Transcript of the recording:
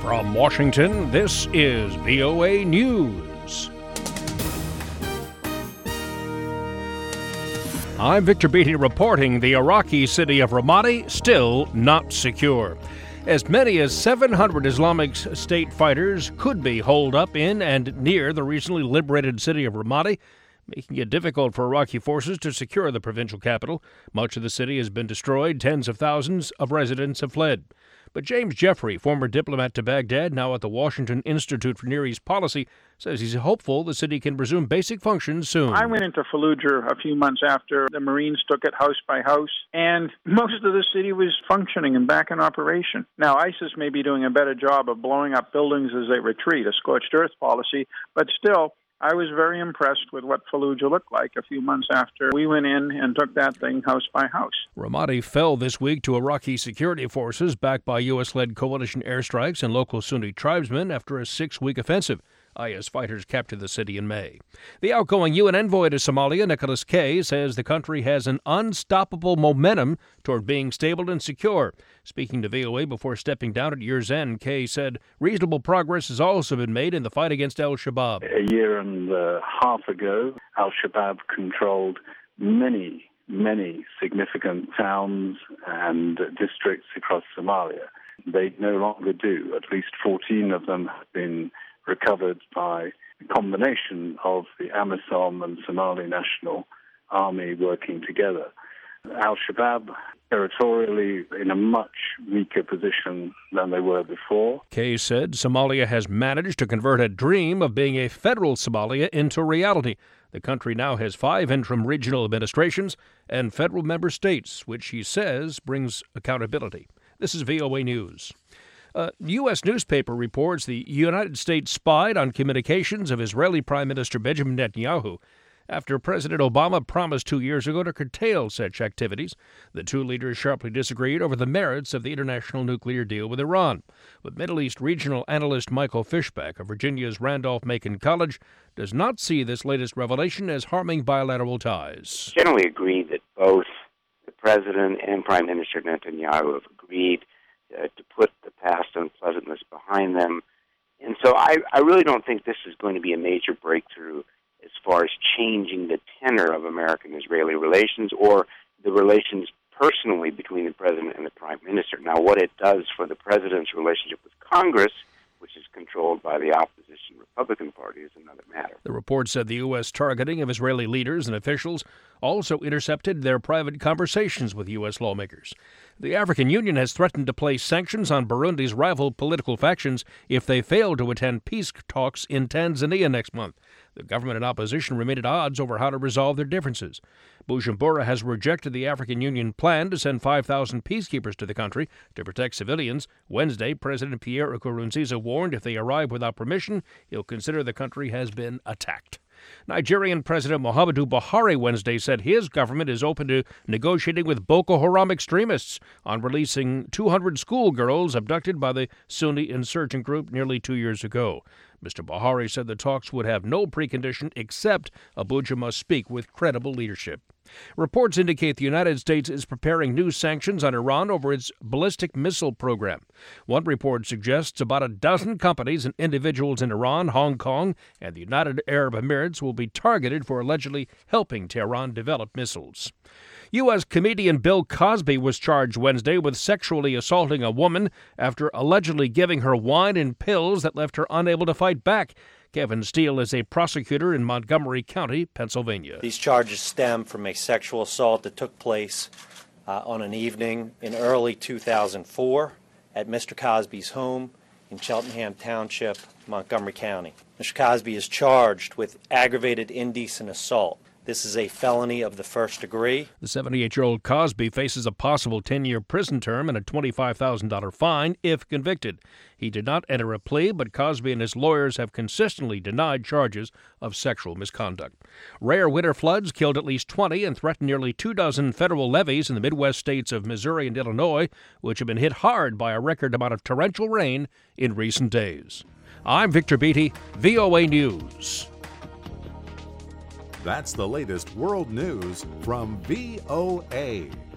From Washington, this is VOA News. I'm Victor Beatty reporting the Iraqi city of Ramadi still not secure. As many as 700 Islamic State fighters could be holed up in and near the recently liberated city of Ramadi, making it difficult for Iraqi forces to secure the provincial capital. Much of the city has been destroyed. Tens of thousands of residents have fled. But James Jeffrey, former diplomat to Baghdad, now at the Washington Institute for Near East Policy, says he's hopeful the city can resume basic functions soon. I went into Fallujah a few months after the Marines took it house by house, and most of the city was functioning and back in operation. Now, ISIS may be doing a better job of blowing up buildings as they retreat, a scorched earth policy, but still, I was very impressed with what Fallujah looked like a few months after we went in and took that thing house by house. Ramadi fell this week to Iraqi security forces backed by U.S.-led coalition airstrikes and local Sunni tribesmen after a 6-week offensive. IS fighters captured the city in May. The outgoing UN envoy to Somalia, Nicholas Kay, says the country has an unstoppable momentum toward being stable and secure. Speaking to VOA before stepping down at year's end, Kay said reasonable progress has also been made in the fight against al-Shabaab. A year and a half ago, al-Shabaab controlled many significant towns and districts across Somalia. They no longer do. At least 14 of them have been recovered by a combination of the AMISOM and Somali National Army working together. Al-Shabaab territorially in a much weaker position than they were before. Kay said Somalia has managed to convert a dream of being a federal Somalia into reality. The country now has 5 interim regional administrations and federal member states, which he says brings accountability. This is VOA News. A U.S. newspaper reports the United States spied on communications of Israeli Prime Minister Benjamin Netanyahu after President Obama promised 2 years ago to curtail such activities. The two leaders sharply disagreed over the merits of the international nuclear deal with Iran. But Middle East regional analyst Michael Fishback of Virginia's Randolph-Macon College does not see this latest revelation as harming bilateral ties. Generally agreed that both the President and Prime Minister Netanyahu have agreed to put the past unpleasantness behind them. And so I really don't think this is going to be a major breakthrough as far as changing the tenor of American-Israeli relations or the relations personally between the President and the Prime Minister. Now, what it does for the President's relationship with Congress, which is controlled by the opposition Republican Party, is another matter. The report said the U.S. targeting of Israeli leaders and officials also intercepted their private conversations with U.S. lawmakers. The African Union has threatened to place sanctions on Burundi's rival political factions if they fail to attend peace talks in Tanzania next month. The government and opposition remain at odds over how to resolve their differences. Bujumbura has rejected the African Union plan to send 5,000 peacekeepers to the country to protect civilians. Wednesday, President Pierre Nkurunziza warned if they arrive without permission, he'll consider the country has been attacked. Nigerian President Muhammadu Buhari Wednesday said his government is open to negotiating with Boko Haram extremists on releasing 200 schoolgirls abducted by the Sunni insurgent group nearly 2 years ago. Mr. Buhari said the talks would have no precondition except Abuja must speak with credible leadership. Reports indicate the United States is preparing new sanctions on Iran over its ballistic missile program. One report suggests about a dozen companies and individuals in Iran, Hong Kong, and the United Arab Emirates will be targeted for allegedly helping Tehran develop missiles. U.S. comedian Bill Cosby was charged Wednesday with sexually assaulting a woman after allegedly giving her wine and pills that left her unable to fight back. Kevin Steele is a prosecutor in Montgomery County, Pennsylvania. These charges stem from a sexual assault that took place on an evening in early 2004 at Mr. Cosby's home in Cheltenham Township, Montgomery County. Mr. Cosby is charged with aggravated indecent assault. This is a felony of the first degree. The 78-year-old Cosby faces a possible 10-year prison term and a $25,000 fine if convicted. He did not enter a plea, but Cosby and his lawyers have consistently denied charges of sexual misconduct. Rare winter floods killed at least 20 and threatened nearly 24 federal levees in the Midwest states of Missouri and Illinois, which have been hit hard by a record amount of torrential rain in recent days. I'm Victor Beatty, VOA News. That's the latest world news from VOA.